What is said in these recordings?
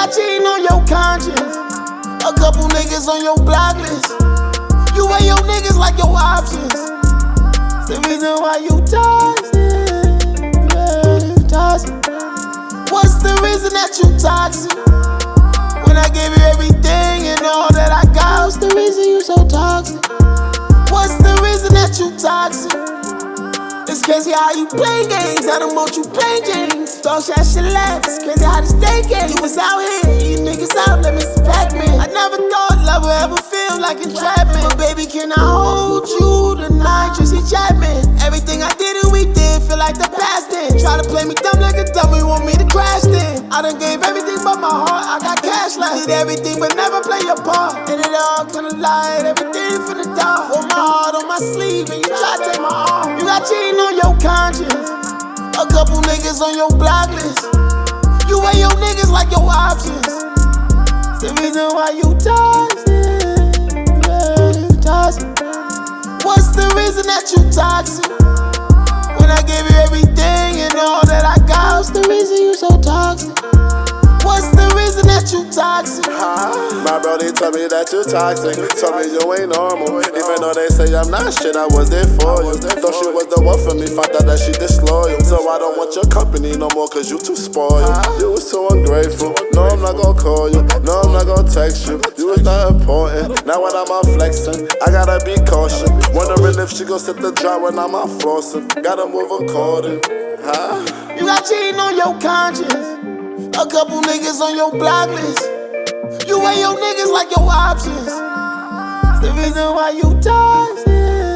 got cheating on your conscience. A couple niggas on your block list. You weigh your niggas like your options. The reason why you toxic, yeah, you toxic. What's the reason that you toxic? When I gave you everything and all that I got, what's the reason you so toxic? What's the reason that you toxic? It's crazy how you play games, I don't want you play games. Dog shot shit left, it's crazy how this day game. You was out here, you niggas out, let me see Pac-Man. I never thought love would ever feel like entrapment. But baby, can I hold you tonight, Tracy Chapman? Everything I did and we did feel like the past then. Try to play me dumb like a dummy, want me to crash then. I done gave everything but my heart, I got cash left. Did everything but never play your part. And it all kinda lied, everything from the dark. Hold my heart on my sleeve and you try to take my arm. You got cheating on your conscience. A couple niggas on your block list. You weigh your niggas like your options. The reason why you toxic, yeah, you toxic. What's the reason that you toxic? When I gave you everything and all that I got, what's the reason you so toxic? What's the reason that you toxic? My bro, they tell me that you toxic. Told me you ain't normal. Even though they say I'm not shit, I was there for you. Thought she was the one for me, found out that she disloyal. So I don't want your company no more, cause you too spoiled. You was too ungrateful. No, I'm not gonna call you. No, I'm not gonna text you. You was not important. Now when I'm out flexing, I gotta be cautious. Wondering if she gon' sit the drop when I'm out flossing. Gotta move according. You got cheating on your conscience. A couple niggas on your block list. You weigh your niggas like your options. The reason why you toxic,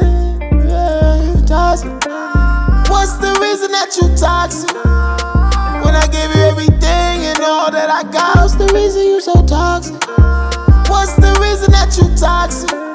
yeah, you toxic. What's the reason that you toxic? When I gave you everything and all that I got, what's the reason you so toxic? What's the reason that you toxic?